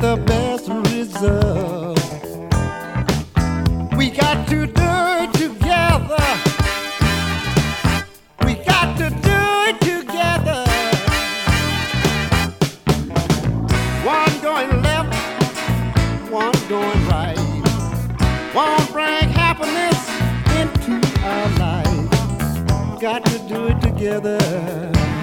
the best result. We got to do it together. We got to do it together. One going left, one going right. One bring happiness into our life. Got to do it together.